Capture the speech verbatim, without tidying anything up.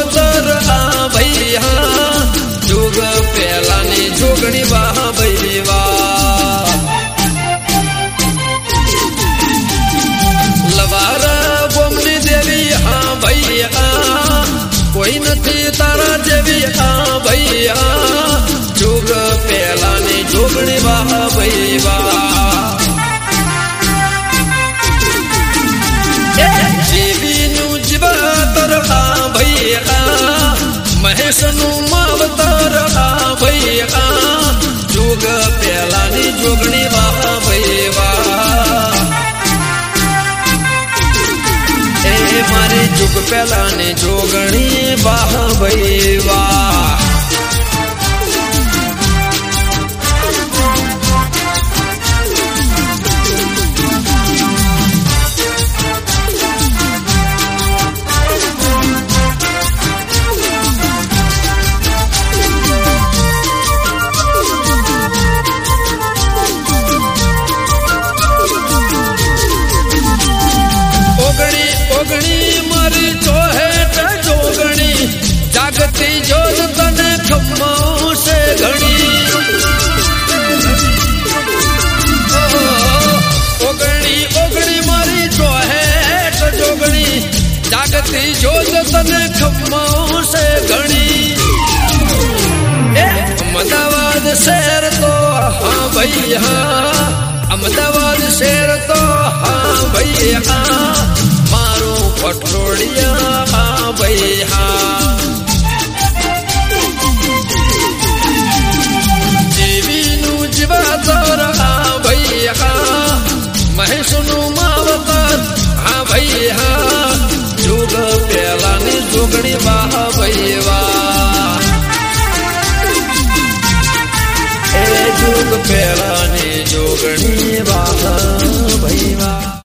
માવતર આ ભાઈ હા જોગ પેલાની જોગણી વાહ ભાઈ વાહ લવાર બોમની દેવી હા ભાઈ હા કોઈ નથી તારા જેવી હા ભાઈ હા જોગ પેલાની જોગણી વાહ ભાઈ વાહ દેવીનું જીવતર આ ભાઈ આ મહેશનું માવતર આ ભાઈ આ જોગ પેલાની જોગણી વાહ ભાઈ વાહ એ મારી જોગ પેલાની જોગણી વાહ ભાઈ વાહ ઓગણી મારી ચોહેટ જોગણી જાગતી જોત તને ખમ્માશે ઘણી ઓગણી ઓગણી મારી ચોહેટ જોગણી જાગતી જોત તને ખમ્માશે ઘણી અમદાવાદ શહેર તો હા ભાઈ હા અમદાવાદ શહેર તો હા ભાઈ હા મારું પટોળિયા હા ભાઈ હા દેવીનું જીવાતર હા ભાઈ હા મહેશનું માવતર હા ભાઈ હા જોગ પેલાની જોગણી વાહ ભાઈ વાહ